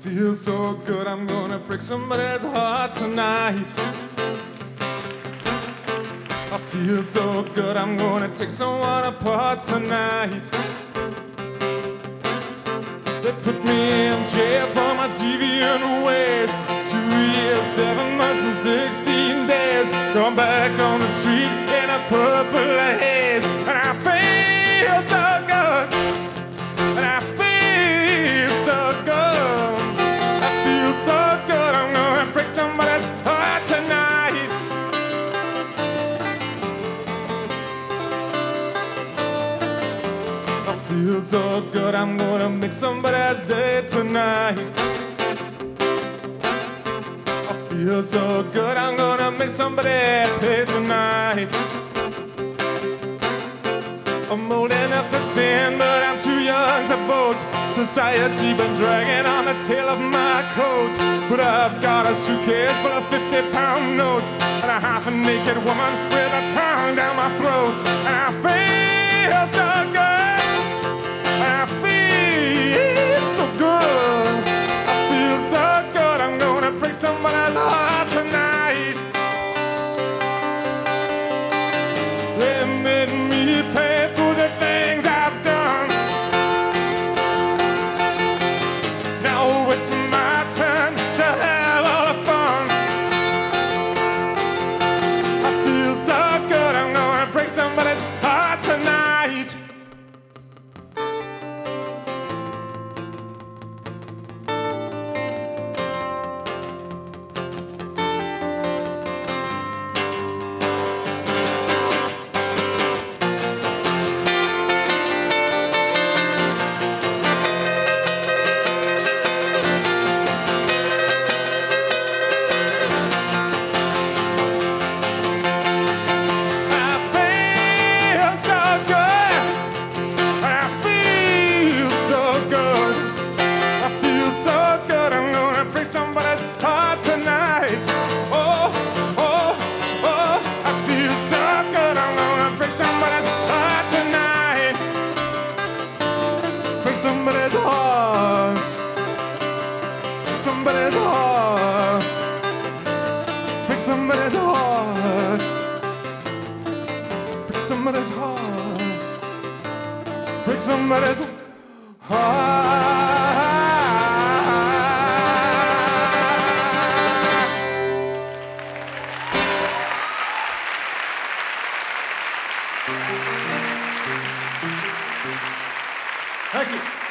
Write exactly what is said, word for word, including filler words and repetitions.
feel so good, I'm gonna break somebody's heart tonight. I feel so good, I'm gonna take someone apart tonight. They put me in jail for my deviant ways. Two years, seven months and sixteen days. Gone back on the street in a purple haze. And I feel so good. And I feel so good. I feel so good, I'm gonna break somebody's heart tonight. I feel so good, I'm gonna make somebody's day tonight. I feel so good, I'm gonna make somebody pay tonight. I'm old enough to sin, but I'm too young to vote. Society been dragging on the tail of my coat. But I've got a suitcase full of fifty pound notes and a half a naked woman with a tongue down my throat. And I feel so good, I feel so good, I feel so good, I'm gonna break somebody's heart tonight. They made me pay for the things I've done. Now it's my turn to have all the fun. I feel so good, I'm gonna break somebody's heart tonight. Somebody's heart, somebody's heart, break somebody's heart, break somebody's heart, break somebody's heart. Thank you.